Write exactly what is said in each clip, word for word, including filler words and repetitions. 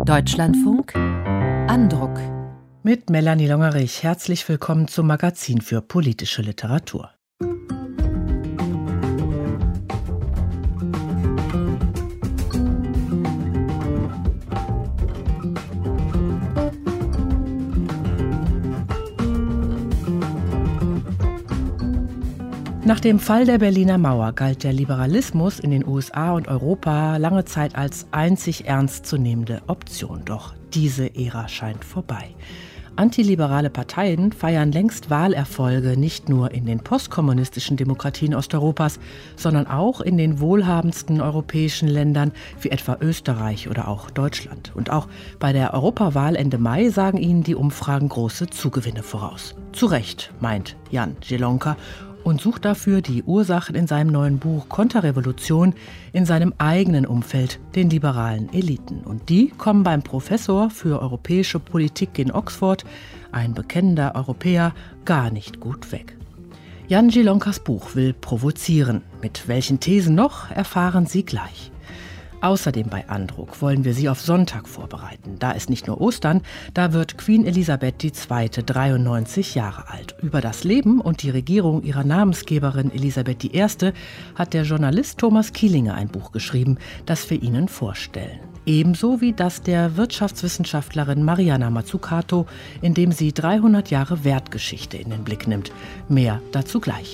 Deutschlandfunk Andruck. Mit Melanie Longerich herzlich willkommen zum Magazin für politische Literatur. Nach dem Fall der Berliner Mauer galt der Liberalismus in den U S A und Europa lange Zeit als einzig ernstzunehmende Option. Doch diese Ära scheint vorbei. Antiliberale Parteien feiern längst Wahlerfolge nicht nur in den postkommunistischen Demokratien Osteuropas, sondern auch in den wohlhabendsten europäischen Ländern wie etwa Österreich oder auch Deutschland. Und auch bei der Europawahl Ende Mai sagen ihnen die Umfragen große Zugewinne voraus. Zu Recht, meint Jan Zielonka, und sucht dafür die Ursachen in seinem neuen Buch Konterrevolution in seinem eigenen Umfeld, den liberalen Eliten. Und die kommen beim Professor für europäische Politik in Oxford, ein bekennender Europäer, gar nicht gut weg. Jan Zielonkas Buch will provozieren. Mit welchen Thesen noch, erfahren Sie gleich. Außerdem bei Andruck wollen wir Sie auf Sonntag vorbereiten. Da ist nicht nur Ostern, da wird Queen Elisabeth die Zweite dreiundneunzig Jahre alt. Über das Leben und die Regierung ihrer Namensgeberin Elisabeth die Erste hat der Journalist Thomas Kielinger ein Buch geschrieben, das wir Ihnen vorstellen. Ebenso wie das der Wirtschaftswissenschaftlerin Mariana Mazzucato, in dem sie dreihundert Jahre Wertgeschichte in den Blick nimmt. Mehr dazu gleich.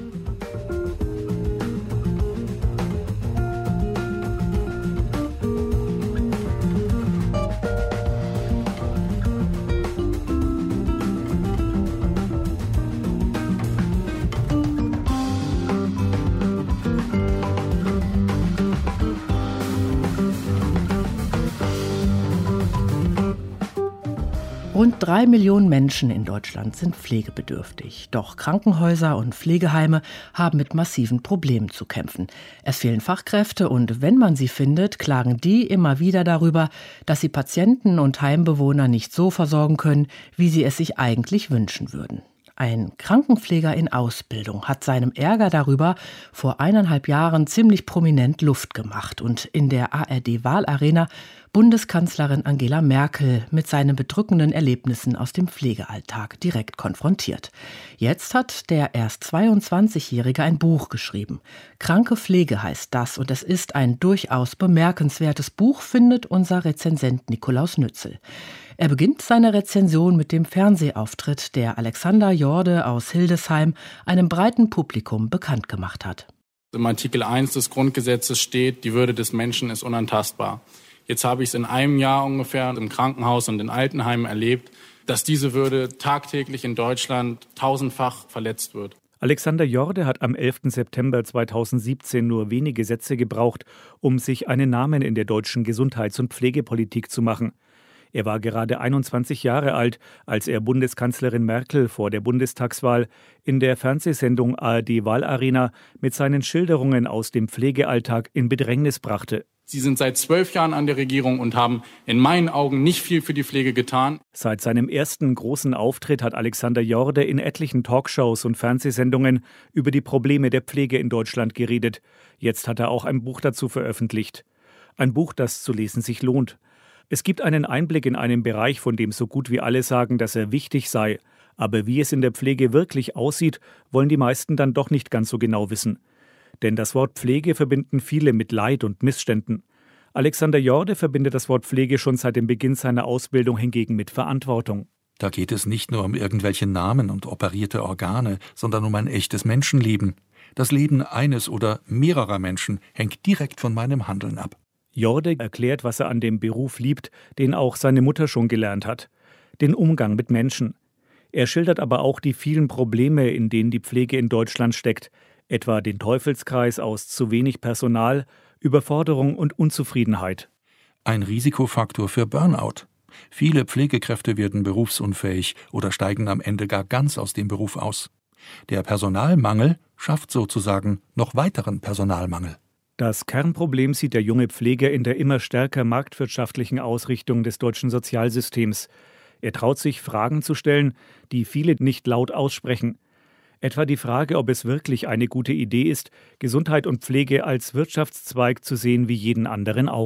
Rund drei Millionen Menschen in Deutschland sind pflegebedürftig. Doch Krankenhäuser und Pflegeheime haben mit massiven Problemen zu kämpfen. Es fehlen Fachkräfte und wenn man sie findet, klagen die immer wieder darüber, dass sie Patienten und Heimbewohner nicht so versorgen können, wie sie es sich eigentlich wünschen würden. Ein Krankenpfleger in Ausbildung hat seinem Ärger darüber vor eineinhalb Jahren ziemlich prominent Luft gemacht und in der A R D-Wahlarena Bundeskanzlerin Angela Merkel mit seinen bedrückenden Erlebnissen aus dem Pflegealltag direkt konfrontiert. Jetzt hat der erst zweiundzwanzigjährige ein Buch geschrieben. Kranke Pflege heißt das und es ist ein durchaus bemerkenswertes Buch, findet unser Rezensent Nikolaus Nützel. Er beginnt seine Rezension mit dem Fernsehauftritt, der Alexander Jorde aus Hildesheim einem breiten Publikum bekannt gemacht hat. Im Artikel eins des Grundgesetzes steht, die Würde des Menschen ist unantastbar. Jetzt habe ich es in einem Jahr ungefähr im Krankenhaus und in Altenheimen erlebt, dass diese Würde tagtäglich in Deutschland tausendfach verletzt wird. Alexander Jorde hat am elften September zweitausendsiebzehn nur wenige Sätze gebraucht, um sich einen Namen in der deutschen Gesundheits- und Pflegepolitik zu machen. Er war gerade einundzwanzig Jahre alt, als er Bundeskanzlerin Merkel vor der Bundestagswahl in der Fernsehsendung A R D-Wahlarena mit seinen Schilderungen aus dem Pflegealltag in Bedrängnis brachte. Sie sind seit zwölf Jahren an der Regierung und haben in meinen Augen nicht viel für die Pflege getan. Seit seinem ersten großen Auftritt hat Alexander Jorde in etlichen Talkshows und Fernsehsendungen über die Probleme der Pflege in Deutschland geredet. Jetzt hat er auch ein Buch dazu veröffentlicht. Ein Buch, das zu lesen sich lohnt. Es gibt einen Einblick in einen Bereich, von dem so gut wie alle sagen, dass er wichtig sei. Aber wie es in der Pflege wirklich aussieht, wollen die meisten dann doch nicht ganz so genau wissen. Denn das Wort Pflege verbinden viele mit Leid und Missständen. Alexander Jorde verbindet das Wort Pflege schon seit dem Beginn seiner Ausbildung hingegen mit Verantwortung. Da geht es nicht nur um irgendwelche Namen und operierte Organe, sondern um ein echtes Menschenleben. Das Leben eines oder mehrerer Menschen hängt direkt von meinem Handeln ab. Jorde erklärt, was er an dem Beruf liebt, den auch seine Mutter schon gelernt hat: den Umgang mit Menschen. Er schildert aber auch die vielen Probleme, in denen die Pflege in Deutschland steckt, etwa den Teufelskreis aus zu wenig Personal, Überforderung und Unzufriedenheit. Ein Risikofaktor für Burnout. Viele Pflegekräfte werden berufsunfähig oder steigen am Ende gar ganz aus dem Beruf aus. Der Personalmangel schafft sozusagen noch weiteren Personalmangel. Das Kernproblem sieht der junge Pfleger in der immer stärker marktwirtschaftlichen Ausrichtung des deutschen Sozialsystems. Er traut sich, Fragen zu stellen, die viele nicht laut aussprechen. Etwa die Frage, ob es wirklich eine gute Idee ist, Gesundheit und Pflege als Wirtschaftszweig zu sehen wie jeden anderen auch.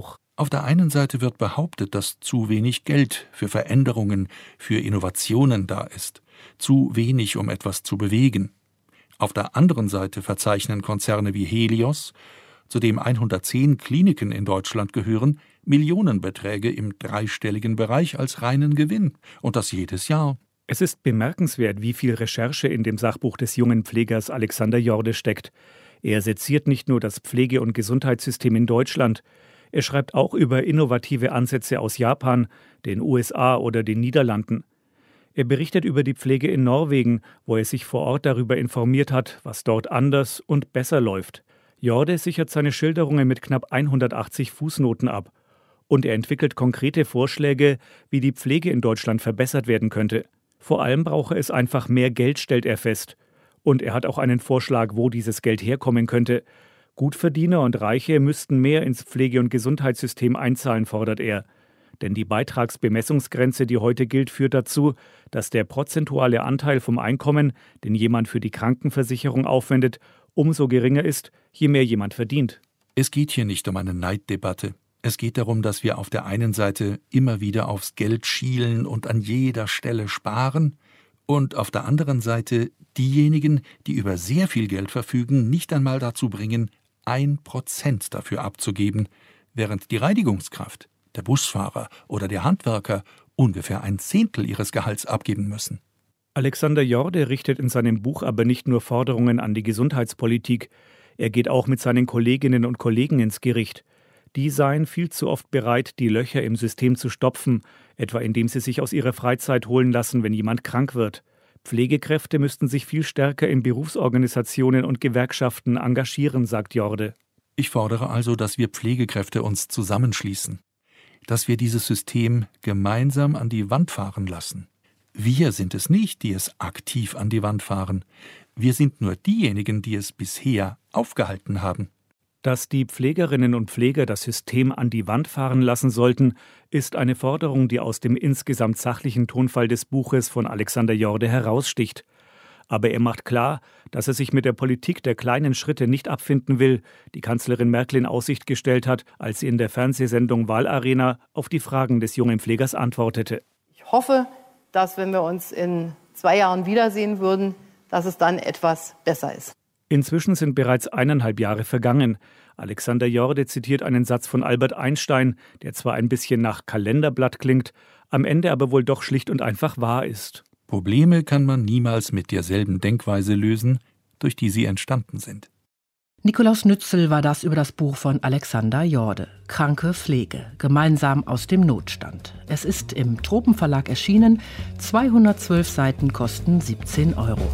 Auf der einen Seite wird behauptet, dass zu wenig Geld für Veränderungen, für Innovationen da ist, zu wenig, um etwas zu bewegen. Auf der anderen Seite verzeichnen Konzerne wie Helios, zu dem hundertzehn Kliniken in Deutschland gehören, Millionenbeträge im dreistelligen Bereich als reinen Gewinn, und das jedes Jahr. Es ist bemerkenswert, wie viel Recherche in dem Sachbuch des jungen Pflegers Alexander Jorde steckt. Er seziert nicht nur das Pflege- und Gesundheitssystem in Deutschland, er schreibt auch über innovative Ansätze aus Japan, den U S A oder den Niederlanden. Er berichtet über die Pflege in Norwegen, wo er sich vor Ort darüber informiert hat, was dort anders und besser läuft. Jorde sichert seine Schilderungen mit knapp hundertachtzig Fußnoten ab. Und er entwickelt konkrete Vorschläge, wie die Pflege in Deutschland verbessert werden könnte. Vor allem brauche es einfach mehr Geld, stellt er fest. Und er hat auch einen Vorschlag, wo dieses Geld herkommen könnte. Gutverdiener und Reiche müssten mehr ins Pflege- und Gesundheitssystem einzahlen, fordert er. Denn die Beitragsbemessungsgrenze, die heute gilt, führt dazu, dass der prozentuale Anteil vom Einkommen, den jemand für die Krankenversicherung aufwendet, umso geringer ist, je mehr jemand verdient. Es geht hier nicht um eine Neiddebatte. Es geht darum, dass wir auf der einen Seite immer wieder aufs Geld schielen und an jeder Stelle sparen und auf der anderen Seite diejenigen, die über sehr viel Geld verfügen, nicht einmal dazu bringen, ein Prozent dafür abzugeben, während die Reinigungskraft, der Busfahrer oder der Handwerker ungefähr ein Zehntel ihres Gehalts abgeben müssen. Alexander Jorde richtet in seinem Buch aber nicht nur Forderungen an die Gesundheitspolitik, er geht auch mit seinen Kolleginnen und Kollegen ins Gericht. Die seien viel zu oft bereit, die Löcher im System zu stopfen, etwa indem sie sich aus ihrer Freizeit holen lassen, wenn jemand krank wird. Pflegekräfte müssten sich viel stärker in Berufsorganisationen und Gewerkschaften engagieren, sagt Jorde. Ich fordere also, dass wir Pflegekräfte uns zusammenschließen, dass wir dieses System gemeinsam an die Wand fahren lassen. Wir sind es nicht, die es aktiv an die Wand fahren. Wir sind nur diejenigen, die es bisher aufgehalten haben. Dass die Pflegerinnen und Pfleger das System an die Wand fahren lassen sollten, ist eine Forderung, die aus dem insgesamt sachlichen Tonfall des Buches von Alexander Jorde heraussticht. Aber er macht klar, dass er sich mit der Politik der kleinen Schritte nicht abfinden will, die Kanzlerin Merkel in Aussicht gestellt hat, als sie in der Fernsehsendung Wahlarena auf die Fragen des jungen Pflegers antwortete. Ich hoffe, dass, wenn wir uns in zwei Jahren wiedersehen würden, dass es dann etwas besser ist. Inzwischen sind bereits eineinhalb Jahre vergangen. Alexander Jorde zitiert einen Satz von Albert Einstein, der zwar ein bisschen nach Kalenderblatt klingt, am Ende aber wohl doch schlicht und einfach wahr ist. Probleme kann man niemals mit derselben Denkweise lösen, durch die sie entstanden sind. Nikolaus Nützel war das über das Buch von Alexander Jorde. Kranke Pflege, gemeinsam aus dem Notstand. Es ist im Tropenverlag erschienen, zweihundertzwölf Seiten kosten siebzehn Euro.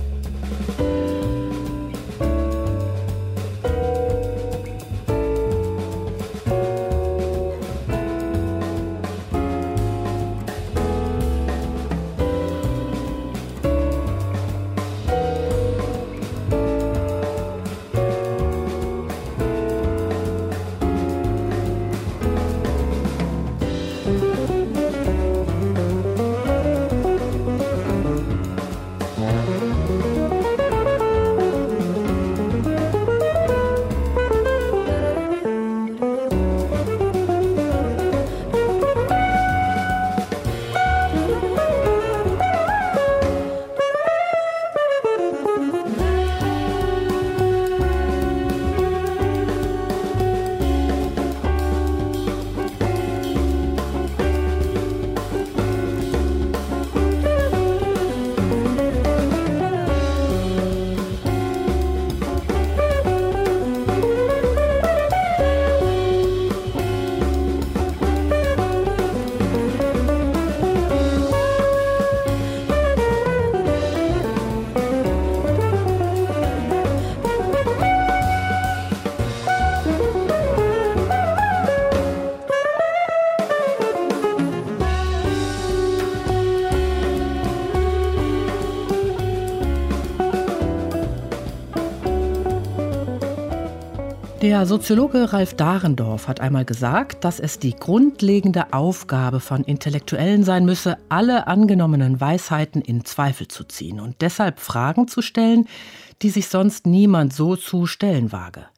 Der Soziologe Ralf Dahrendorf hat einmal gesagt, dass es die grundlegende Aufgabe von Intellektuellen sein müsse, alle angenommenen Weisheiten in Zweifel zu ziehen und deshalb Fragen zu stellen, die sich sonst niemand so zu stellen wage.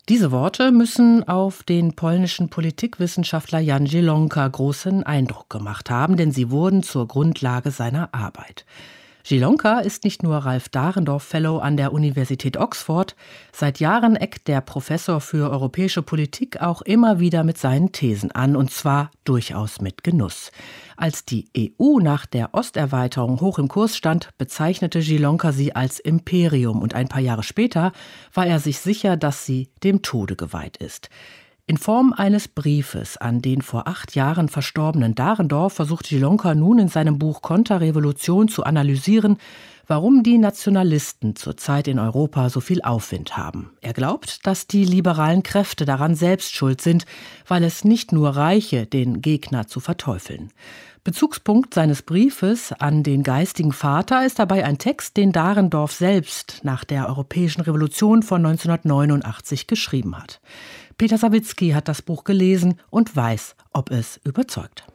Diese Worte müssen auf den polnischen Politikwissenschaftler Jan Zielonka großen Eindruck gemacht haben, denn sie wurden zur Grundlage seiner Arbeit. Zielonka ist nicht nur Ralph Dahrendorf Fellow an der Universität Oxford, seit Jahren eckt der Professor für europäische Politik auch immer wieder mit seinen Thesen an, und zwar durchaus mit Genuss. Als die E U nach der Osterweiterung hoch im Kurs stand, bezeichnete Zielonka sie als Imperium, und ein paar Jahre später war er sich sicher, dass sie dem Tode geweiht ist. In Form eines Briefes an den vor acht Jahren verstorbenen Dahrendorf versucht Zielonka nun in seinem Buch Konterrevolution zu analysieren, warum die Nationalisten zurzeit in Europa so viel Aufwind haben. Er glaubt, dass die liberalen Kräfte daran selbst schuld sind, weil es nicht nur reiche, den Gegner zu verteufeln. Bezugspunkt seines Briefes an den geistigen Vater ist dabei ein Text, den Dahrendorf selbst nach der Europäischen Revolution von neunzehnhundertneunundachtzig geschrieben hat. Peter Sawicki hat das Buch gelesen und weiß, ob es überzeugt.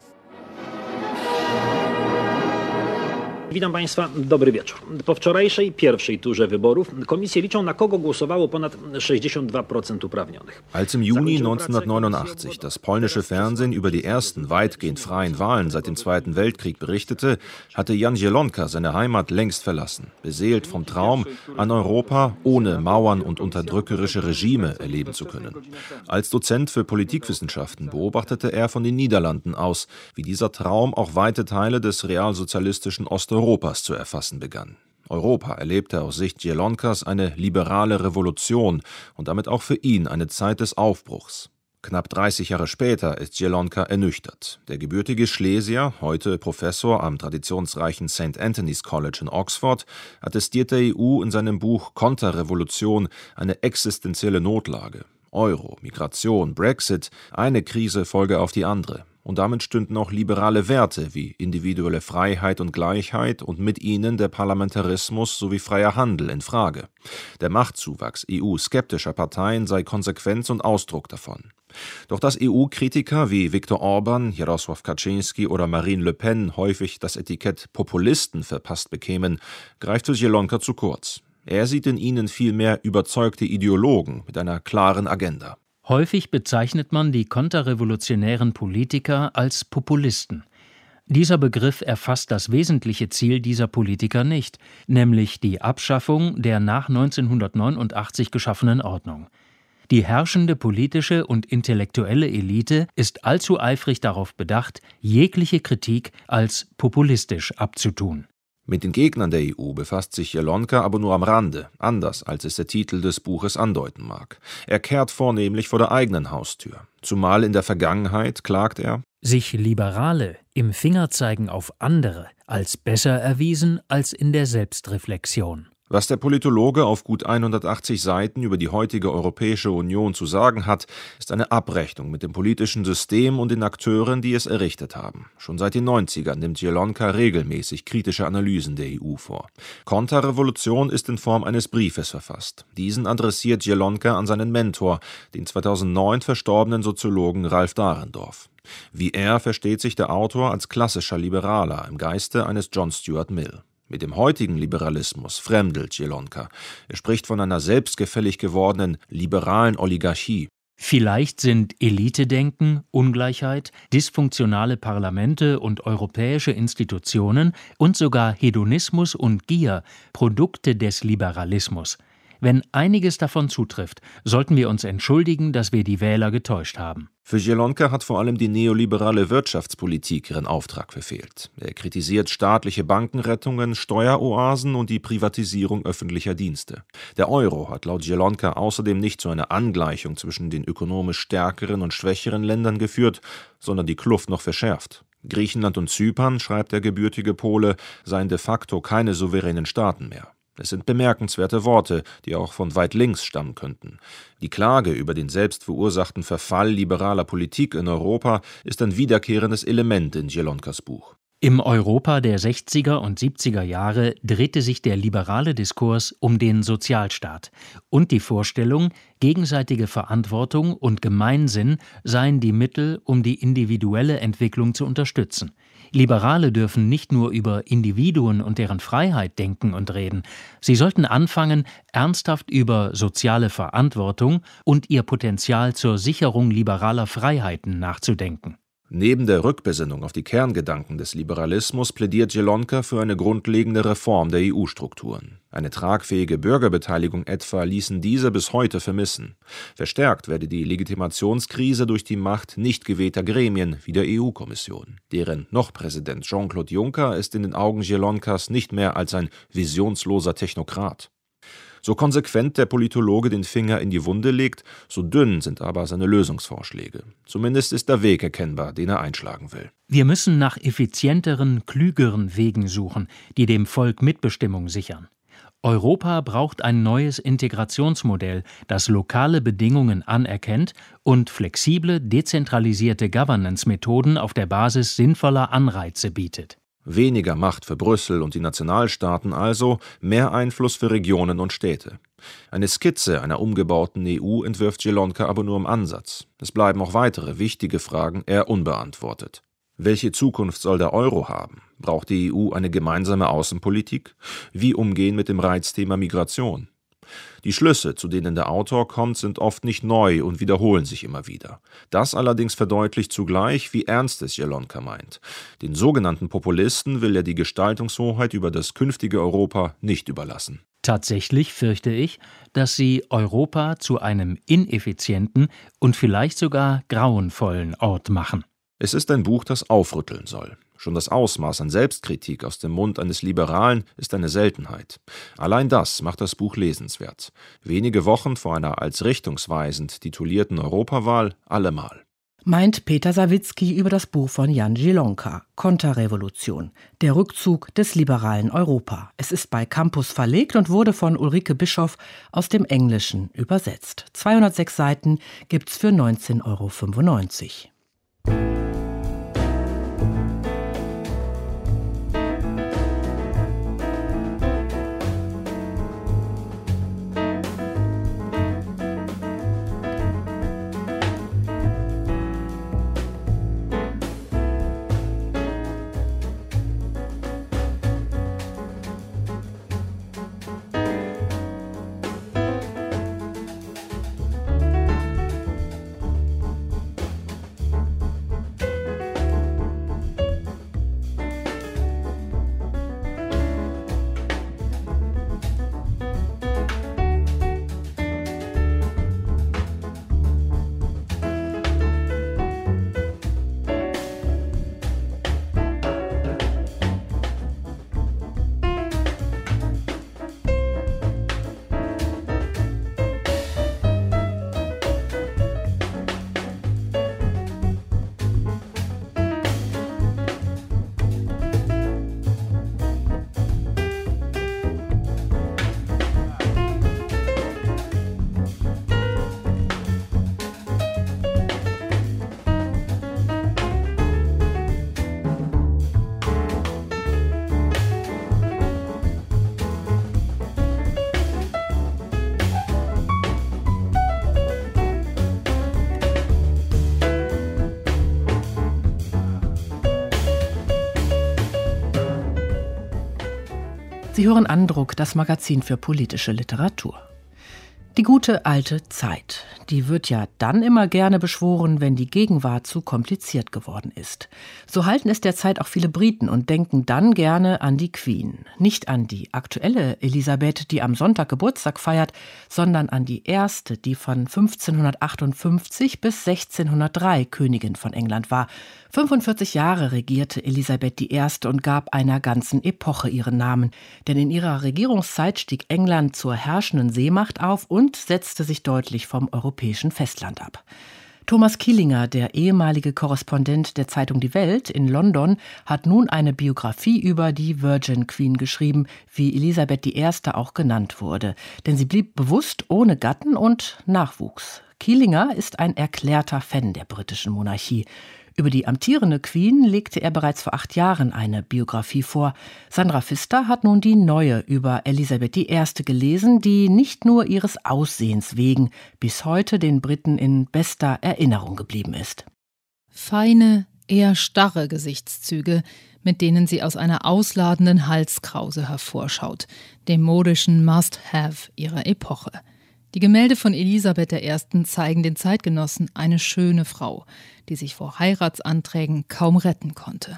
Witam Państwa, dobry wieczór. Po wczorajszej pierwszej turze wyborów komisje liczą, na kogo głosowało ponad sześćdziesiąt dwa Prozent uprawnionych. Als im Juni neunzehnhundertneunundachtzig das polnische Fernsehen über die ersten weitgehend freien Wahlen seit dem Zweiten Weltkrieg berichtete, hatte Jan Zielonka seine Heimat längst verlassen, beseelt vom Traum, ein Europa ohne Mauern und unterdrückerische Regime erleben zu können. Als Dozent für Politikwissenschaften beobachtete er von den Niederlanden aus, wie dieser Traum auch weite Teile des realsozialistischen Osteuropas Europas zu erfassen begann. Europa erlebte aus Sicht Zielonkas eine liberale Revolution und damit auch für ihn eine Zeit des Aufbruchs. Knapp dreißig Jahre später ist Zielonka ernüchtert. Der gebürtige Schlesier, heute Professor am traditionsreichen Saint Anthony's College in Oxford, attestiert der E U in seinem Buch Konterrevolution eine existenzielle Notlage. Euro, Migration, Brexit, eine Krise folge auf die andere. Und damit stünden auch liberale Werte wie individuelle Freiheit und Gleichheit und mit ihnen der Parlamentarismus sowie freier Handel in Frage. Der Machtzuwachs E U-skeptischer Parteien sei Konsequenz und Ausdruck davon. Doch dass E U-Kritiker wie Viktor Orban, Jarosław Kaczyński oder Marine Le Pen häufig das Etikett Populisten verpasst bekämen, greift für Zielonka zu kurz. Er sieht in ihnen vielmehr überzeugte Ideologen mit einer klaren Agenda. Häufig bezeichnet man die konterrevolutionären Politiker als Populisten. Dieser Begriff erfasst das wesentliche Ziel dieser Politiker nicht, nämlich die Abschaffung der nach neunzehnhundertneunundachtzig geschaffenen Ordnung. Die herrschende politische und intellektuelle Elite ist allzu eifrig darauf bedacht, jegliche Kritik als populistisch abzutun. Mit den Gegnern der E U befasst sich Zielonka aber nur am Rande, anders als es der Titel des Buches andeuten mag. Er kehrt vornehmlich vor der eigenen Haustür. Zumal in der Vergangenheit, klagt er, sich Liberale im Fingerzeigen auf andere als besser erwiesen als in der Selbstreflexion. Was der Politologe auf gut hundertachtzig Seiten über die heutige Europäische Union zu sagen hat, ist eine Abrechnung mit dem politischen System und den Akteuren, die es errichtet haben. Schon seit den neunzigern nimmt Zielonka regelmäßig kritische Analysen der E U vor. Konterrevolution ist in Form eines Briefes verfasst. Diesen adressiert Zielonka an seinen Mentor, den zweitausendneun verstorbenen Soziologen Ralph Dahrendorf. Wie er versteht sich der Autor als klassischer Liberaler im Geiste eines John Stuart Mill. Mit dem heutigen Liberalismus fremdelt Zielonka. Er spricht von einer selbstgefällig gewordenen liberalen Oligarchie. Vielleicht sind Elitedenken, Ungleichheit, dysfunktionale Parlamente und europäische Institutionen und sogar Hedonismus und Gier Produkte des Liberalismus. Wenn einiges davon zutrifft, sollten wir uns entschuldigen, dass wir die Wähler getäuscht haben. Für Zielonka hat vor allem die neoliberale Wirtschaftspolitik ihren Auftrag verfehlt. Er kritisiert staatliche Bankenrettungen, Steueroasen und die Privatisierung öffentlicher Dienste. Der Euro hat laut Zielonka außerdem nicht zu einer Angleichung zwischen den ökonomisch stärkeren und schwächeren Ländern geführt, sondern die Kluft noch verschärft. Griechenland und Zypern, schreibt der gebürtige Pole, seien de facto keine souveränen Staaten mehr. Es sind bemerkenswerte Worte, die auch von weit links stammen könnten. Die Klage über den selbst verursachten Verfall liberaler Politik in Europa ist ein wiederkehrendes Element in Zielonkas Buch. Im Europa der sechziger und siebziger Jahre drehte sich der liberale Diskurs um den Sozialstaat und die Vorstellung, gegenseitige Verantwortung und Gemeinsinn seien die Mittel, um die individuelle Entwicklung zu unterstützen. Liberale dürfen nicht nur über Individuen und deren Freiheit denken und reden. Sie sollten anfangen, ernsthaft über soziale Verantwortung und ihr Potenzial zur Sicherung liberaler Freiheiten nachzudenken. Neben der Rückbesinnung auf die Kerngedanken des Liberalismus plädiert Zielonka für eine grundlegende Reform der E U-Strukturen. Eine tragfähige Bürgerbeteiligung etwa ließen diese bis heute vermissen. Verstärkt werde die Legitimationskrise durch die Macht nicht gewählter Gremien wie der E U-Kommission. Deren noch-Präsident Jean-Claude Juncker ist in den Augen Zielonkas nicht mehr als ein visionsloser Technokrat. So konsequent der Politologe den Finger in die Wunde legt, so dünn sind aber seine Lösungsvorschläge. Zumindest ist der Weg erkennbar, den er einschlagen will. Wir müssen nach effizienteren, klügeren Wegen suchen, die dem Volk Mitbestimmung sichern. Europa braucht ein neues Integrationsmodell, das lokale Bedingungen anerkennt und flexible, dezentralisierte Governance-Methoden auf der Basis sinnvoller Anreize bietet. Weniger Macht für Brüssel und die Nationalstaaten also, mehr Einfluss für Regionen und Städte. Eine Skizze einer umgebauten E U entwirft Zielonka aber nur im Ansatz. Es bleiben auch weitere wichtige Fragen eher unbeantwortet. Welche Zukunft soll der Euro haben? Braucht die E U eine gemeinsame Außenpolitik? Wie umgehen mit dem Reizthema Migration? Die Schlüsse, zu denen der Autor kommt, sind oft nicht neu und wiederholen sich immer wieder. Das allerdings verdeutlicht zugleich, wie ernst es Zielonka meint. Den sogenannten Populisten will er die Gestaltungshoheit über das künftige Europa nicht überlassen. Tatsächlich fürchte ich, dass sie Europa zu einem ineffizienten und vielleicht sogar grauenvollen Ort machen. Es ist ein Buch, das aufrütteln soll. Schon das Ausmaß an Selbstkritik aus dem Mund eines Liberalen ist eine Seltenheit. Allein das macht das Buch lesenswert. Wenige Wochen vor einer als richtungsweisend titulierten Europawahl allemal. Meint Peter Sawicki über das Buch von Jan Zielonka, Konterrevolution, der Rückzug des liberalen Europa. Es ist bei Campus verlegt und wurde von Ulrike Bischoff aus dem Englischen übersetzt. zweihundertsechs Seiten gibt's für neunzehn Euro fünfundneunzig. Sie hören Andruck, das Magazin für politische Literatur. Die gute alte Zeit, die wird ja dann immer gerne beschworen, wenn die Gegenwart zu kompliziert geworden ist. So halten es derzeit auch viele Briten und denken dann gerne an die Queen. Nicht an die aktuelle Elisabeth, die am Sonntag Geburtstag feiert, sondern an die erste, die von fünfzehnhundertachtundfünfzig bis sechzehnhundertdrei Königin von England war. fünfundvierzig Jahre regierte Elisabeth die Erste und gab einer ganzen Epoche ihren Namen. Denn in ihrer Regierungszeit stieg England zur herrschenden Seemacht auf und setzte sich deutlich vom europäischen Festland ab. Thomas Kielinger, der ehemalige Korrespondent der Zeitung Die Welt in London, hat nun eine Biografie über die Virgin Queen geschrieben, wie Elisabeth die Erste auch genannt wurde. Denn sie blieb bewusst ohne Gatten und Nachwuchs. Kielinger ist ein erklärter Fan der britischen Monarchie. Über die amtierende Queen legte er bereits vor acht Jahren eine Biografie vor. Sandra Pfister hat nun die neue über Elisabeth die Erste gelesen, die nicht nur ihres Aussehens wegen bis heute den Briten in bester Erinnerung geblieben ist. Feine, eher starre Gesichtszüge, mit denen sie aus einer ausladenden Halskrause hervorschaut, dem modischen Must-Have ihrer Epoche. Die Gemälde von Elisabeth der Ersten zeigen den Zeitgenossen eine schöne Frau, die sich vor Heiratsanträgen kaum retten konnte.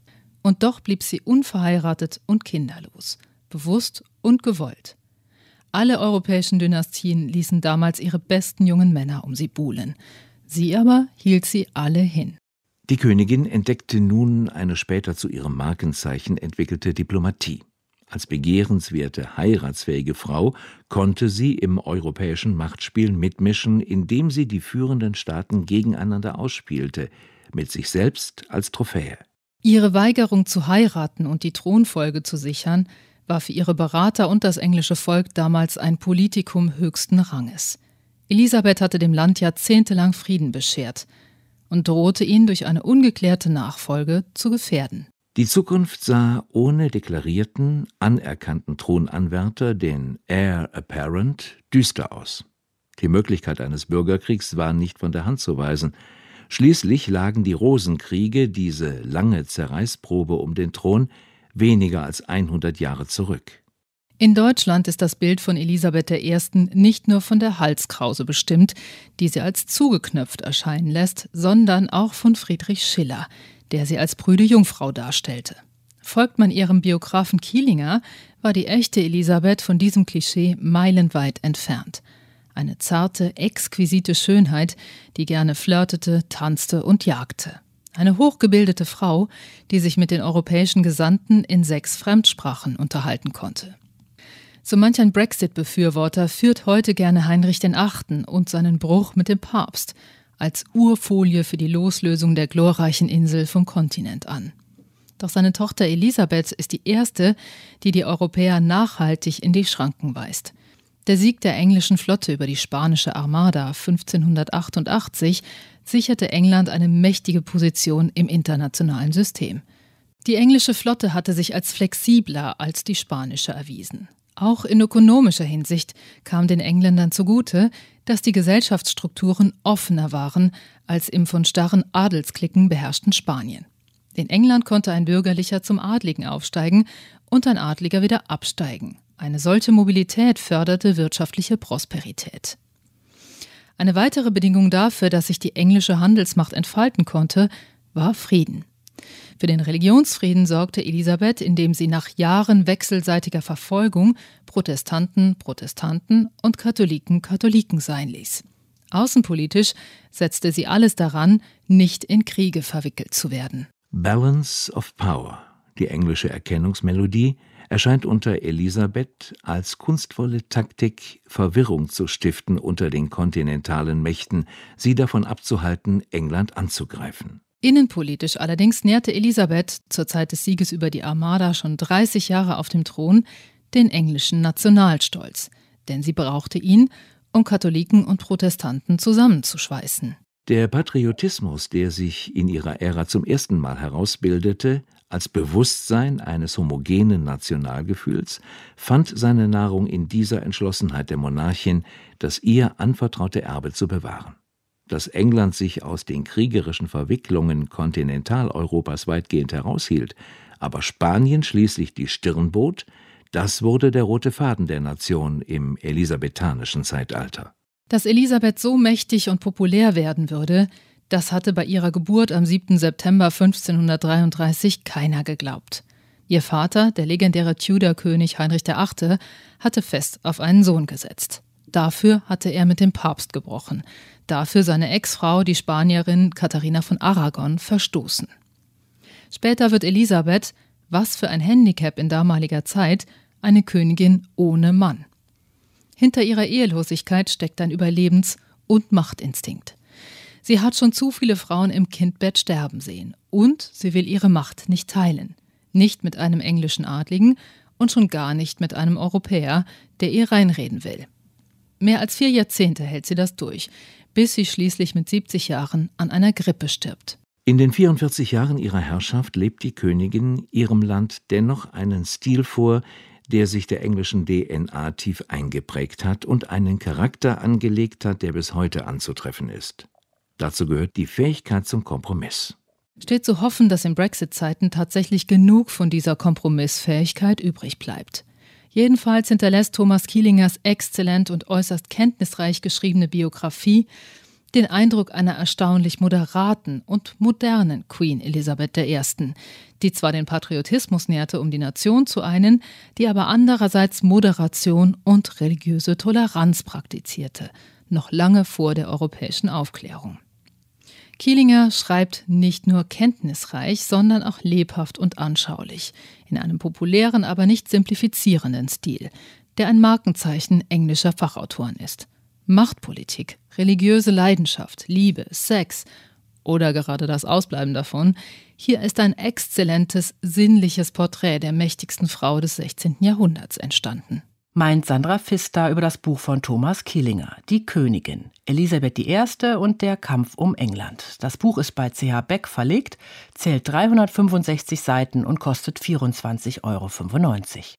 Und doch blieb sie unverheiratet und kinderlos, bewusst und gewollt. Alle europäischen Dynastien ließen damals ihre besten jungen Männer um sie buhlen. Sie aber hielt sie alle hin. Die Königin entdeckte nun eine später zu ihrem Markenzeichen entwickelte Diplomatie. Als begehrenswerte, heiratsfähige Frau konnte sie im europäischen Machtspiel mitmischen, indem sie die führenden Staaten gegeneinander ausspielte, mit sich selbst als Trophäe. Ihre Weigerung zu heiraten und die Thronfolge zu sichern, war für ihre Berater und das englische Volk damals ein Politikum höchsten Ranges. Elisabeth hatte dem Land jahrzehntelang Frieden beschert und drohte ihn durch eine ungeklärte Nachfolge zu gefährden. Die Zukunft sah ohne deklarierten, anerkannten Thronanwärter, den Heir Apparent, düster aus. Die Möglichkeit eines Bürgerkriegs war nicht von der Hand zu weisen. Schließlich lagen die Rosenkriege, diese lange Zerreißprobe um den Thron, weniger als hundert Jahre zurück. In Deutschland ist das Bild von Elisabeth der Ersten nicht nur von der Halskrause bestimmt, die sie als zugeknöpft erscheinen lässt, sondern auch von Friedrich Schiller, der sie als prüde Jungfrau darstellte. Folgt man ihrem Biografen Kielinger, war die echte Elisabeth von diesem Klischee meilenweit entfernt. Eine zarte, exquisite Schönheit, die gerne flirtete, tanzte und jagte. Eine hochgebildete Frau, die sich mit den europäischen Gesandten in sechs Fremdsprachen unterhalten konnte. So manch ein Brexit-Befürworter führt heute gerne Heinrich der Achte und seinen Bruch mit dem Papst als Urfolie für die Loslösung der glorreichen Insel vom Kontinent an. Doch seine Tochter Elisabeth ist die erste, die die Europäer nachhaltig in die Schranken weist. Der Sieg der englischen Flotte über die spanische Armada fünfzehnhundertachtundachtzig sicherte England eine mächtige Position im internationalen System. Die englische Flotte hatte sich als flexibler als die spanische erwiesen. Auch in ökonomischer Hinsicht kam den Engländern zugute, dass die Gesellschaftsstrukturen offener waren als im von starren Adelsklicken beherrschten Spanien. In England konnte ein Bürgerlicher zum Adligen aufsteigen und ein Adliger wieder absteigen. Eine solche Mobilität förderte wirtschaftliche Prosperität. Eine weitere Bedingung dafür, dass sich die englische Handelsmacht entfalten konnte, war Frieden. Für den Religionsfrieden sorgte Elisabeth, indem sie nach Jahren wechselseitiger Verfolgung Protestanten Protestanten und Katholiken Katholiken sein ließ. Außenpolitisch setzte sie alles daran, nicht in Kriege verwickelt zu werden. Balance of Power, die englische Erkennungsmelodie, erscheint unter Elisabeth als kunstvolle Taktik, Verwirrung zu stiften unter den kontinentalen Mächten, sie davon abzuhalten, England anzugreifen. Innenpolitisch allerdings nährte Elisabeth, zur Zeit des Sieges über die Armada schon dreißig Jahre auf dem Thron, den englischen Nationalstolz. Denn sie brauchte ihn, um Katholiken und Protestanten zusammenzuschweißen. Der Patriotismus, der sich in ihrer Ära zum ersten Mal herausbildete, als Bewusstsein eines homogenen Nationalgefühls, fand seine Nahrung in dieser Entschlossenheit der Monarchin, das ihr anvertraute Erbe zu bewahren. Dass England sich aus den kriegerischen Verwicklungen Kontinentaleuropas weitgehend heraushielt, aber Spanien schließlich die Stirn bot, das wurde der rote Faden der Nation im elisabethanischen Zeitalter. Dass Elisabeth so mächtig und populär werden würde, das hatte bei ihrer Geburt am siebten September fünfzehnhundertdreiunddreißig keiner geglaubt. Ihr Vater, der legendäre Tudor-König Heinrich der Achte, hatte fest auf einen Sohn gesetzt. Dafür hatte er mit dem Papst gebrochen, dafür seine Ex-Frau, die Spanierin Katharina von Aragon, verstoßen. Später wird Elisabeth, was für ein Handicap in damaliger Zeit, eine Königin ohne Mann. Hinter ihrer Ehelosigkeit steckt ein Überlebens- und Machtinstinkt. Sie hat schon zu viele Frauen im Kindbett sterben sehen und sie will ihre Macht nicht teilen. Nicht mit einem englischen Adligen und schon gar nicht mit einem Europäer, der ihr reinreden will. Mehr als vier Jahrzehnte hält sie das durch, bis sie schließlich mit siebzig Jahren an einer Grippe stirbt. In den vierundvierzig Jahren ihrer Herrschaft lebt die Königin ihrem Land dennoch einen Stil vor, der sich der englischen D N A tief eingeprägt hat und einen Charakter angelegt hat, der bis heute anzutreffen ist. Dazu gehört die Fähigkeit zum Kompromiss. Steht zu hoffen, dass in Brexit-Zeiten tatsächlich genug von dieser Kompromissfähigkeit übrig bleibt. Jedenfalls hinterlässt Thomas Kielingers exzellent und äußerst kenntnisreich geschriebene Biografie den Eindruck einer erstaunlich moderaten und modernen Queen Elisabeth der Ersten, die zwar den Patriotismus nährte, um die Nation zu einen, die aber andererseits Moderation und religiöse Toleranz praktizierte, noch lange vor der europäischen Aufklärung. Kielinger schreibt nicht nur kenntnisreich, sondern auch lebhaft und anschaulich, in einem populären, aber nicht simplifizierenden Stil, der ein Markenzeichen englischer Fachautoren ist. Machtpolitik, religiöse Leidenschaft, Liebe, Sex oder gerade das Ausbleiben davon, hier ist ein exzellentes, sinnliches Porträt der mächtigsten Frau des sechzehnten Jahrhunderts entstanden. Meint Sandra Pfister über das Buch von Thomas Kielinger, Die Königin, Elisabeth die Erste und der Kampf um England. Das Buch ist bei C H Beck verlegt, zählt dreihundertfünfundsechzig Seiten und kostet vierundzwanzig Euro fünfundneunzig.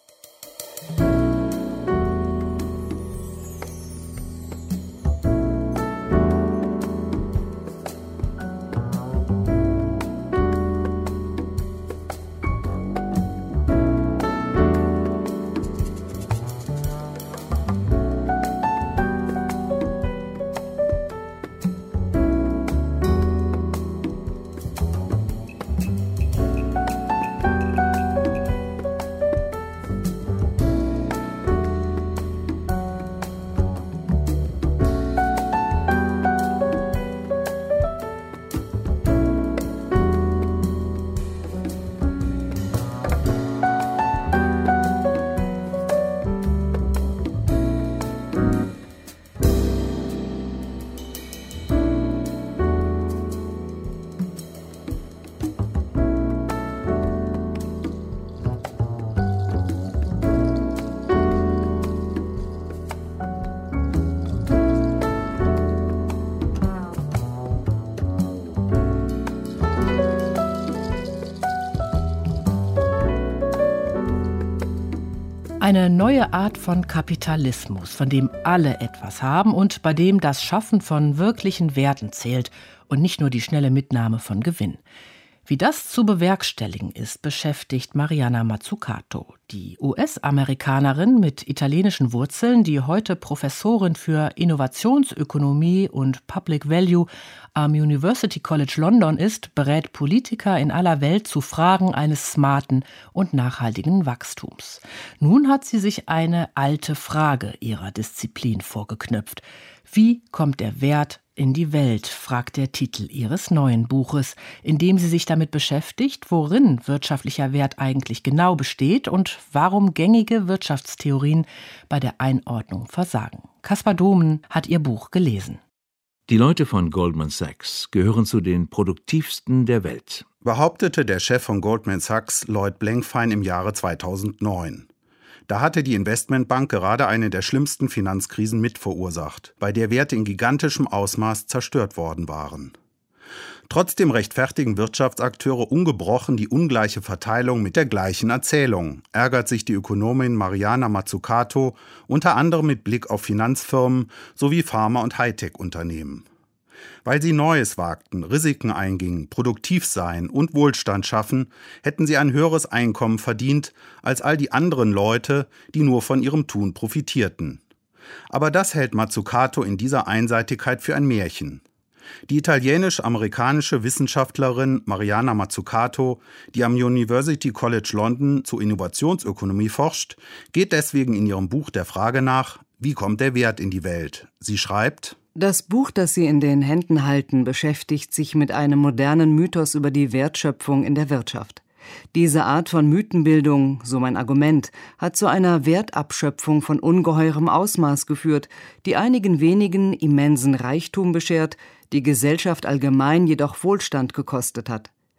Eine neue Art von Kapitalismus, von dem alle etwas haben und bei dem das Schaffen von wirklichen Werten zählt und nicht nur die schnelle Mitnahme von Gewinn. Wie das zu bewerkstelligen ist, beschäftigt Mariana Mazzucato, die U S-Amerikanerin mit italienischen Wurzeln, die heute Professorin für Innovationsökonomie und Public Value am University College London ist, berät Politiker in aller Welt zu Fragen eines smarten und nachhaltigen Wachstums. Nun hat sie sich eine alte Frage ihrer Disziplin vorgeknöpft. Wie kommt der Wert in die Welt, fragt der Titel ihres neuen Buches, in dem sie sich damit beschäftigt, worin wirtschaftlicher Wert eigentlich genau besteht und warum gängige Wirtschaftstheorien bei der Einordnung versagen. Kaspar Domen hat ihr Buch gelesen. Die Leute von Goldman Sachs gehören zu den produktivsten der Welt, behauptete der Chef von Goldman Sachs, Lloyd Blankfein, im Jahre zweitausendneun. Da hatte die Investmentbank gerade eine der schlimmsten Finanzkrisen mitverursacht, bei der Werte in gigantischem Ausmaß zerstört worden waren. Trotzdem rechtfertigen Wirtschaftsakteure ungebrochen die ungleiche Verteilung mit der gleichen Erzählung, ärgert sich die Ökonomin Mariana Mazzucato, unter anderem mit Blick auf Finanzfirmen sowie Pharma- und Hightech-Unternehmen. Weil sie Neues wagten, Risiken eingingen, produktiv seien und Wohlstand schaffen, hätten sie ein höheres Einkommen verdient als all die anderen Leute, die nur von ihrem Tun profitierten. Aber das hält Mazzucato in dieser Einseitigkeit für ein Märchen. Die italienisch-amerikanische Wissenschaftlerin Mariana Mazzucato, die am University College London zur Innovationsökonomie forscht, geht deswegen in ihrem Buch der Frage nach, wie kommt der Wert in die Welt? Sie schreibt: Das Buch, das Sie in den Händen halten, beschäftigt sich mit einem modernen Mythos über die Wertschöpfung in der Wirtschaft. Diese Art von Mythenbildung, so mein Argument, hat zu einer Wertabschöpfung von ungeheurem Ausmaß geführt, die einigen wenigen immensen Reichtum beschert, die Gesellschaft allgemein jedoch Wohlstand gekostet hat.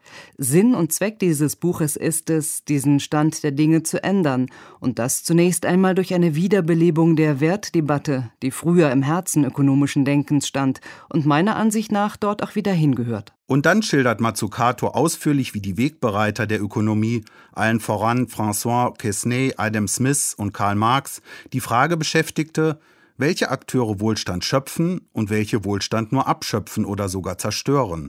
Sinn und Zweck dieses Buches ist es, diesen Stand der Dinge zu ändern, und das zunächst einmal durch eine Wiederbelebung der Wertdebatte, die früher im Herzen ökonomischen Denkens stand und meiner Ansicht nach dort auch wieder hingehört. Und dann schildert Mazzucato ausführlich, wie die Wegbereiter der Ökonomie, allen voran François Quesnay, Adam Smith und Karl Marx, die Frage beschäftigte, welche Akteure Wohlstand schöpfen und welche Wohlstand nur abschöpfen oder sogar zerstören.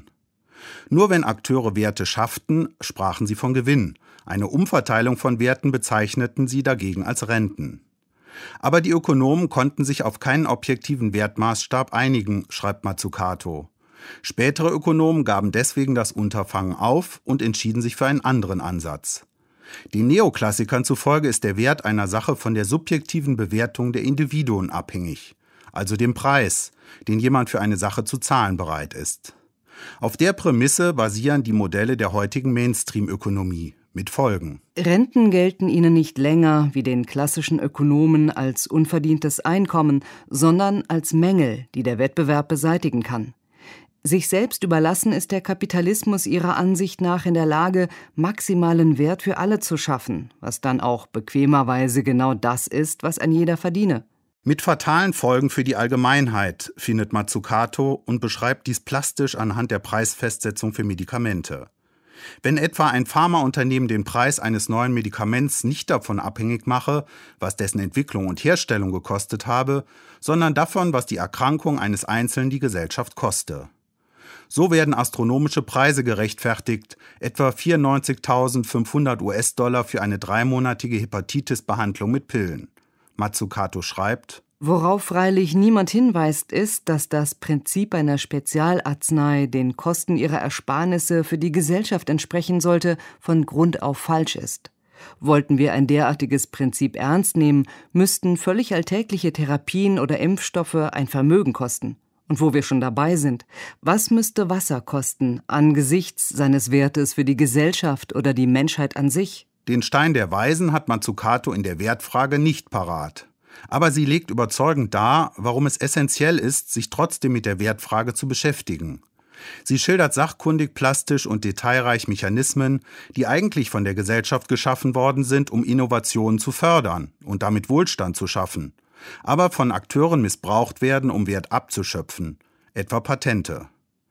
Nur wenn Akteure Werte schafften, sprachen sie von Gewinn. Eine Umverteilung von Werten bezeichneten sie dagegen als Renten. Aber die Ökonomen konnten sich auf keinen objektiven Wertmaßstab einigen, schreibt Mazzucato. Spätere Ökonomen gaben deswegen das Unterfangen auf und entschieden sich für einen anderen Ansatz. Den Neoklassikern zufolge ist der Wert einer Sache von der subjektiven Bewertung der Individuen abhängig, also dem Preis, den jemand für eine Sache zu zahlen bereit ist. Auf der Prämisse basieren die Modelle der heutigen Mainstream-Ökonomie mit Folgen. Renten gelten ihnen nicht länger, wie den klassischen Ökonomen, als unverdientes Einkommen, sondern als Mängel, die der Wettbewerb beseitigen kann. Sich selbst überlassen ist der Kapitalismus ihrer Ansicht nach in der Lage, maximalen Wert für alle zu schaffen, was dann auch bequemerweise genau das ist, was ein jeder verdiene. Mit fatalen Folgen für die Allgemeinheit, findet Mazzucato und beschreibt dies plastisch anhand der Preisfestsetzung für Medikamente. Wenn etwa ein Pharmaunternehmen den Preis eines neuen Medikaments nicht davon abhängig mache, was dessen Entwicklung und Herstellung gekostet habe, sondern davon, was die Erkrankung eines Einzelnen die Gesellschaft koste. So werden astronomische Preise gerechtfertigt, etwa vierundneunzigtausendfünfhundert US-Dollar für eine dreimonatige Hepatitis-Behandlung mit Pillen. Mazzucato schreibt: Worauf freilich niemand hinweist, ist, dass das Prinzip einer Spezialarznei den Kosten ihrer Ersparnisse für die Gesellschaft entsprechen sollte, von Grund auf falsch ist. Wollten wir ein derartiges Prinzip ernst nehmen, müssten völlig alltägliche Therapien oder Impfstoffe ein Vermögen kosten. Und wo wir schon dabei sind, was müsste Wasser kosten angesichts seines Wertes für die Gesellschaft oder die Menschheit an sich? Den Stein der Weisen hat Mazzucato in der Wertfrage nicht parat. Aber sie legt überzeugend dar, warum es essentiell ist, sich trotzdem mit der Wertfrage zu beschäftigen. Sie schildert sachkundig, plastisch und detailreich Mechanismen, die eigentlich von der Gesellschaft geschaffen worden sind, um Innovationen zu fördern und damit Wohlstand zu schaffen, aber von Akteuren missbraucht werden, um Wert abzuschöpfen, etwa Patente.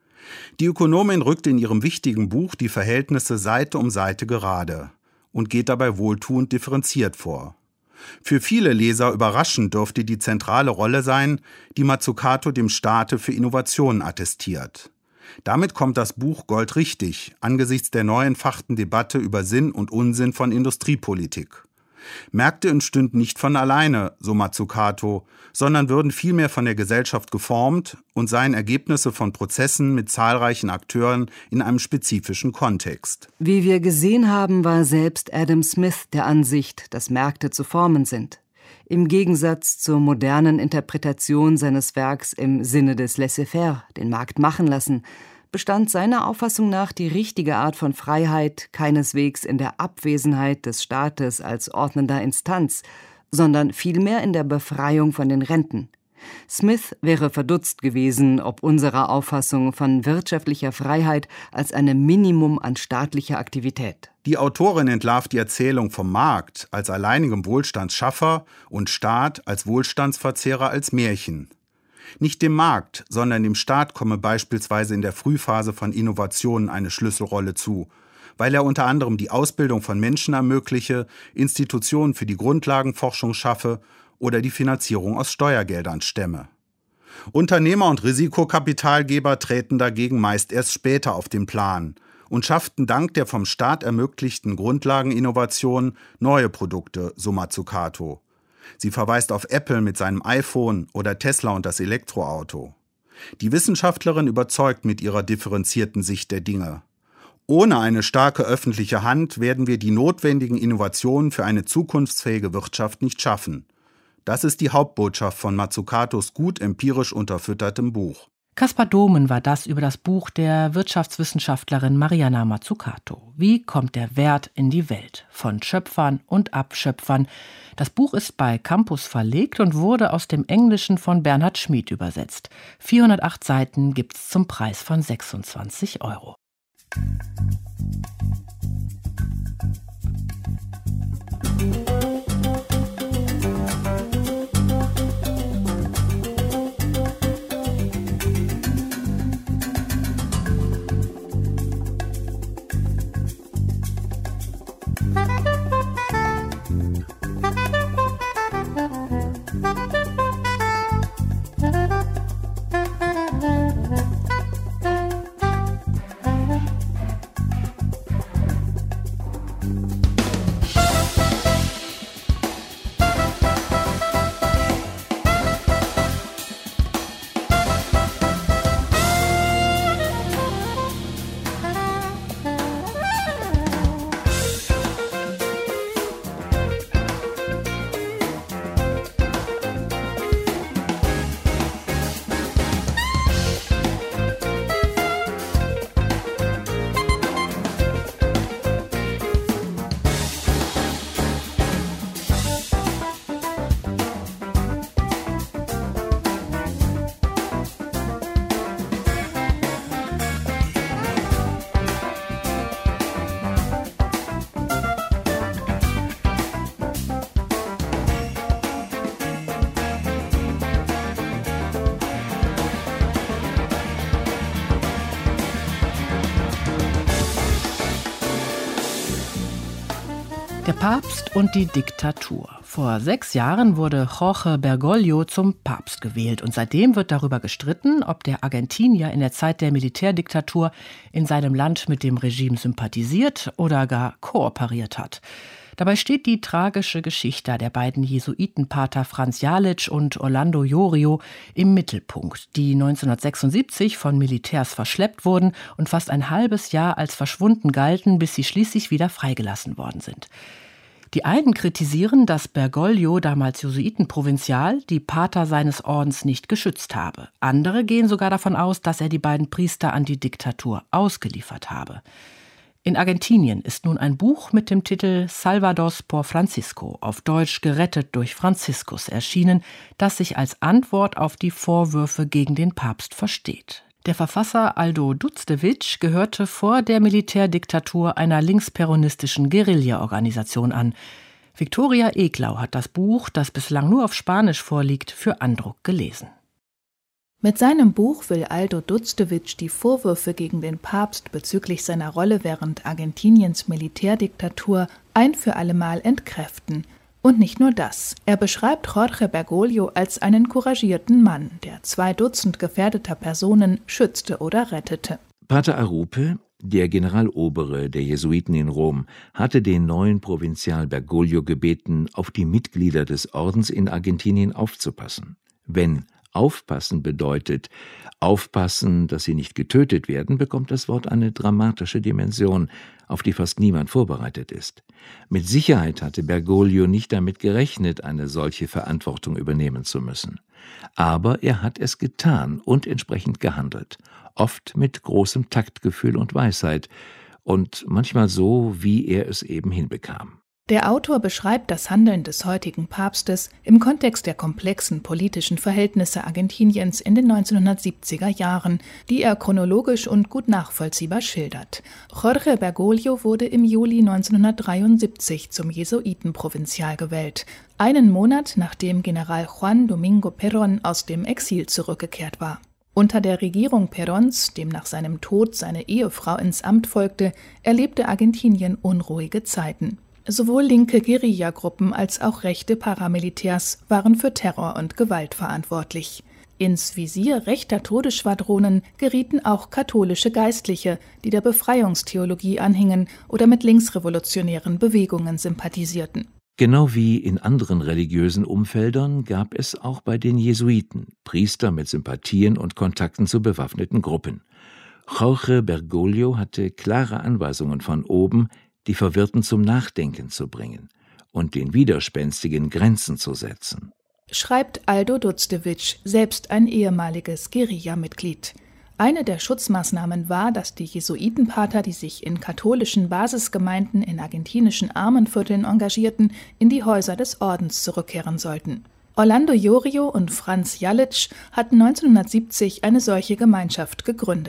Die Ökonomin rückt in ihrem wichtigen Buch die Verhältnisse Seite um Seite gerade und geht dabei wohltuend differenziert vor. Für viele Leser überraschend dürfte die zentrale Rolle sein, die Mazzucato dem Staate für Innovationen attestiert. Damit kommt das Buch goldrichtig angesichts der neu entfachten Debatte über Sinn und Unsinn von Industriepolitik. Märkte entstünden nicht von alleine, so Mazzucato, sondern würden vielmehr von der Gesellschaft geformt und seien Ergebnisse von Prozessen mit zahlreichen Akteuren in einem spezifischen Kontext. Wie wir gesehen haben, war selbst Adam Smith der Ansicht, dass Märkte zu formen sind. Im Gegensatz zur modernen Interpretation seines Werks im Sinne des Laissez-faire, den Markt machen lassen, bestand seiner Auffassung nach die richtige Art von Freiheit keineswegs in der Abwesenheit des Staates als ordnender Instanz, sondern vielmehr in der Befreiung von den Renten. Smith wäre verdutzt gewesen, ob unserer Auffassung von wirtschaftlicher Freiheit als einem Minimum an staatlicher Aktivität. Die Autorin entlarvt die Erzählung vom Markt als alleinigem Wohlstandsschaffer und Staat als Wohlstandsverzehrer als Märchen. Nicht dem Markt, sondern dem Staat komme beispielsweise in der Frühphase von Innovationen eine Schlüsselrolle zu, weil er unter anderem die Ausbildung von Menschen ermögliche, Institutionen für die Grundlagenforschung schaffe oder die Finanzierung aus Steuergeldern stemme. Unternehmer und Risikokapitalgeber treten dagegen meist erst später auf den Plan und schafften dank der vom Staat ermöglichten Grundlageninnovationen neue Produkte, so Mazzucato. Sie verweist auf Apple mit seinem iPhone oder Tesla und das Elektroauto. Die Wissenschaftlerin überzeugt mit ihrer differenzierten Sicht der Dinge. Ohne eine starke öffentliche Hand werden wir die notwendigen Innovationen für eine zukunftsfähige Wirtschaft nicht schaffen. Das ist die Hauptbotschaft von Mazzucatos gut empirisch unterfüttertem Buch. Caspar Domen war das über das Buch der Wirtschaftswissenschaftlerin Mariana Mazzucato. Wie kommt der Wert in die Welt? Von Schöpfern und Abschöpfern. Das Buch ist bei Campus verlegt und wurde aus dem Englischen von Bernhard Schmid übersetzt. vierhundertacht Seiten gibt's zum Preis von sechsundzwanzig Euro. Der Papst und die Diktatur. Vor sechs Jahren wurde Jorge Bergoglio zum Papst gewählt und seitdem wird darüber gestritten, ob der Argentinier in der Zeit der Militärdiktatur in seinem Land mit dem Regime sympathisiert oder gar kooperiert hat. Dabei steht die tragische Geschichte der beiden Jesuitenpater Franz Jalic und Orlando Yorio im Mittelpunkt, die neunzehnhundertsechsundsiebzig von Militärs verschleppt wurden und fast ein halbes Jahr als verschwunden galten, bis sie schließlich wieder freigelassen worden sind. Die einen kritisieren, dass Bergoglio, damals Jesuitenprovinzial, die Pater seines Ordens nicht geschützt habe. Andere gehen sogar davon aus, dass er die beiden Priester an die Diktatur ausgeliefert habe. In Argentinien ist nun ein Buch mit dem Titel Salvados por Francisco, auf Deutsch Gerettet durch Franziskus, erschienen, das sich als Antwort auf die Vorwürfe gegen den Papst versteht. Der Verfasser Aldo Dutzdevic gehörte vor der Militärdiktatur einer linksperonistischen Guerilla-Organisation an. Viktoria Eglau hat das Buch, das bislang nur auf Spanisch vorliegt, für Andruck gelesen. Mit seinem Buch will Aldo Dutzdevic die Vorwürfe gegen den Papst bezüglich seiner Rolle während Argentiniens Militärdiktatur ein für allemal entkräften. Und nicht nur das. Er beschreibt Jorge Bergoglio als einen couragierten Mann, der zwei Dutzend gefährdeter Personen schützte oder rettete. Pater Arrupe, der Generalobere der Jesuiten in Rom, hatte den neuen Provinzial Bergoglio gebeten, auf die Mitglieder des Ordens in Argentinien aufzupassen. Wenn Aufpassen bedeutet, aufpassen, dass sie nicht getötet werden, bekommt das Wort eine dramatische Dimension, auf die fast niemand vorbereitet ist. Mit Sicherheit hatte Bergoglio nicht damit gerechnet, eine solche Verantwortung übernehmen zu müssen. Aber er hat es getan und entsprechend gehandelt, oft mit großem Taktgefühl und Weisheit und manchmal so, wie er es eben hinbekam. Der Autor beschreibt das Handeln des heutigen Papstes im Kontext der komplexen politischen Verhältnisse Argentiniens in den neunzehnhundertsiebziger Jahren, die er chronologisch und gut nachvollziehbar schildert. Jorge Bergoglio wurde im Juli neunzehnhundertdreiundsiebzig zum Jesuitenprovinzial gewählt, einen Monat nachdem General Juan Domingo Perón aus dem Exil zurückgekehrt war. Unter der Regierung Perons, dem nach seinem Tod seine Ehefrau ins Amt folgte, erlebte Argentinien unruhige Zeiten. Sowohl linke Guerillagruppen als auch rechte Paramilitärs waren für Terror und Gewalt verantwortlich. Ins Visier rechter Todesschwadronen gerieten auch katholische Geistliche, die der Befreiungstheologie anhingen oder mit linksrevolutionären Bewegungen sympathisierten. Genau wie in anderen religiösen Umfeldern gab es auch bei den Jesuiten Priester mit Sympathien und Kontakten zu bewaffneten Gruppen. Jorge Bergoglio hatte klare Anweisungen von oben, die Verwirrten zum Nachdenken zu bringen und den Widerspenstigen Grenzen zu setzen. Schreibt Aldo Dutzdevic, selbst ein ehemaliges Guerilla-Mitglied. Eine der Schutzmaßnahmen war, dass die Jesuitenpater, die sich in katholischen Basisgemeinden in argentinischen Armenvierteln engagierten, in die Häuser des Ordens zurückkehren sollten. Orlando Yorio und Franz Jalic hatten neunzehnhundertsiebzig eine solche Gemeinschaft gegründet.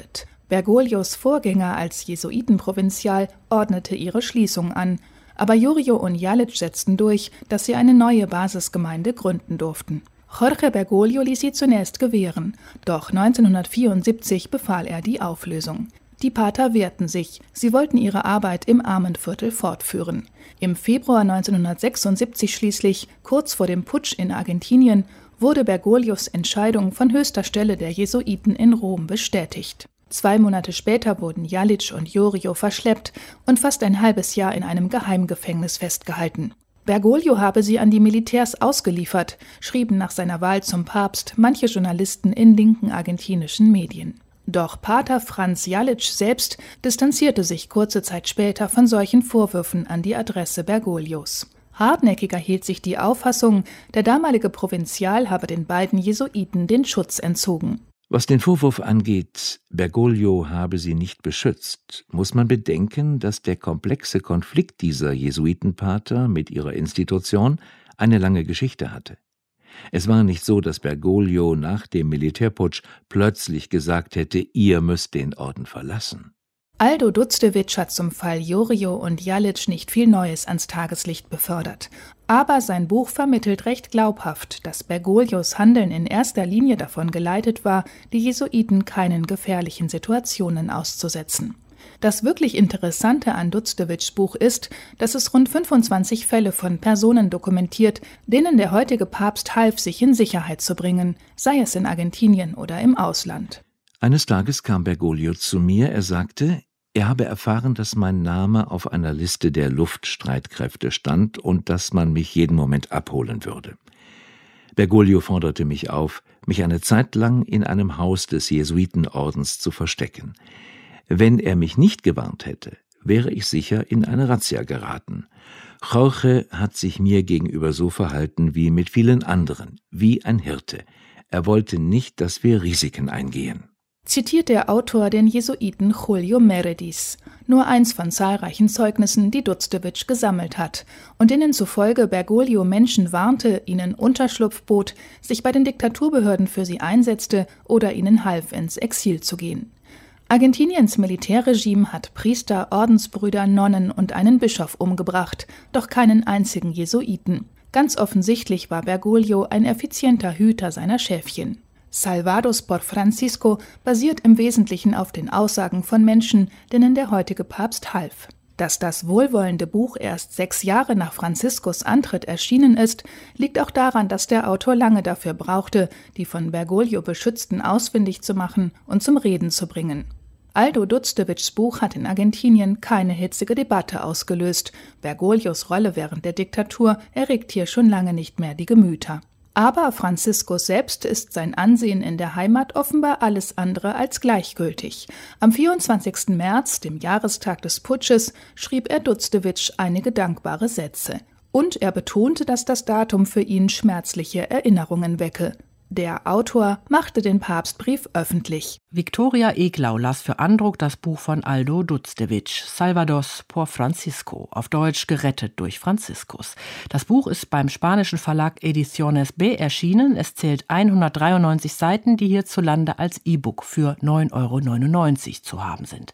Bergoglios Vorgänger als Jesuitenprovinzial ordnete ihre Schließung an, aber Yorio und Jalic setzten durch, dass sie eine neue Basisgemeinde gründen durften. Jorge Bergoglio ließ sie zunächst gewähren, doch neunzehnhundertvierundsiebzig befahl er die Auflösung. Die Pater wehrten sich, sie wollten ihre Arbeit im Armenviertel fortführen. Im Februar neunzehnhundertsechsundsiebzig schließlich, kurz vor dem Putsch in Argentinien, wurde Bergoglios Entscheidung von höchster Stelle der Jesuiten in Rom bestätigt. Zwei Monate später wurden Jalic und Yorio verschleppt und fast ein halbes Jahr in einem Geheimgefängnis festgehalten. Bergoglio habe sie an die Militärs ausgeliefert, schrieben nach seiner Wahl zum Papst manche Journalisten in linken argentinischen Medien. Doch Pater Franz Jalic selbst distanzierte sich kurze Zeit später von solchen Vorwürfen an die Adresse Bergoglios. Hartnäckiger hielt sich die Auffassung, der damalige Provinzial habe den beiden Jesuiten den Schutz entzogen. Was den Vorwurf angeht, Bergoglio habe sie nicht beschützt, muss man bedenken, dass der komplexe Konflikt dieser Jesuitenpater mit ihrer Institution eine lange Geschichte hatte. Es war nicht so, dass Bergoglio nach dem Militärputsch plötzlich gesagt hätte, ihr müsst den Orden verlassen. Aldo Dudzdevic hat zum Fall Yorio und Jalic nicht viel Neues ans Tageslicht befördert. Aber sein Buch vermittelt recht glaubhaft, dass Bergoglios Handeln in erster Linie davon geleitet war, die Jesuiten keinen gefährlichen Situationen auszusetzen. Das wirklich Interessante an Dudzdevics Buch ist, dass es rund fünfundzwanzig Fälle von Personen dokumentiert, denen der heutige Papst half, sich in Sicherheit zu bringen, sei es in Argentinien oder im Ausland. Eines Tages kam Bergoglio zu mir, er sagte, er habe erfahren, dass mein Name auf einer Liste der Luftstreitkräfte stand und dass man mich jeden Moment abholen würde. Bergoglio forderte mich auf, mich eine Zeit lang in einem Haus des Jesuitenordens zu verstecken. Wenn er mich nicht gewarnt hätte, wäre ich sicher in eine Razzia geraten. Jorge hat sich mir gegenüber so verhalten wie mit vielen anderen, wie ein Hirte. Er wollte nicht, dass wir Risiken eingehen. Zitiert der Autor den Jesuiten Julio Meredith, nur eins von zahlreichen Zeugnissen, die Dudzdevic gesammelt hat und denen zufolge Bergoglio Menschen warnte, ihnen Unterschlupf bot, sich bei den Diktaturbehörden für sie einsetzte oder ihnen half, ins Exil zu gehen. Argentiniens Militärregime hat Priester, Ordensbrüder, Nonnen und einen Bischof umgebracht, doch keinen einzigen Jesuiten. Ganz offensichtlich war Bergoglio ein effizienter Hüter seiner Schäfchen. Salvados por Francisco basiert im Wesentlichen auf den Aussagen von Menschen, denen der heutige Papst half. Dass das wohlwollende Buch erst sechs Jahre nach Franziskus Antritt erschienen ist, liegt auch daran, dass der Autor lange dafür brauchte, die von Bergoglio Beschützten ausfindig zu machen und zum Reden zu bringen. Aldo Dudzdevics Buch hat in Argentinien keine hitzige Debatte ausgelöst. Bergoglios Rolle während der Diktatur erregt hier schon lange nicht mehr die Gemüter. Aber Franziskus selbst ist sein Ansehen in der Heimat offenbar alles andere als gleichgültig. Am vierundzwanzigsten März, dem Jahrestag des Putsches, schrieb er Dudzdevic einige dankbare Sätze. Und er betonte, dass das Datum für ihn schmerzliche Erinnerungen wecke. Der Autor machte den Papstbrief öffentlich. Viktoria Eglau las für Andruck das Buch von Aldo Dudzdevic, Salvados por Francisco, auf Deutsch Gerettet durch Franziskus. Das Buch ist beim spanischen Verlag Ediciones B erschienen. Es zählt hundertdreiundneunzig Seiten, die hierzulande als E-Book für neun Euro neunundneunzig zu haben sind.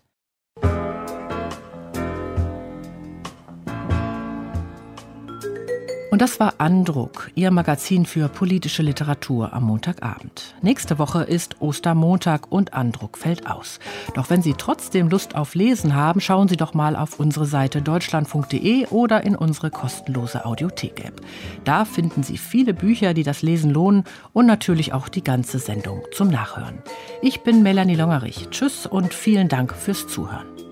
Und das war Andruck, Ihr Magazin für politische Literatur am Montagabend. Nächste Woche ist Ostermontag und Andruck fällt aus. Doch wenn Sie trotzdem Lust auf Lesen haben, schauen Sie doch mal auf unsere Seite deutschlandfunk punkt de oder in unsere kostenlose Audiothek-App. Da finden Sie viele Bücher, die das Lesen lohnen und natürlich auch die ganze Sendung zum Nachhören. Ich bin Melanie Longerich. Tschüss und vielen Dank fürs Zuhören.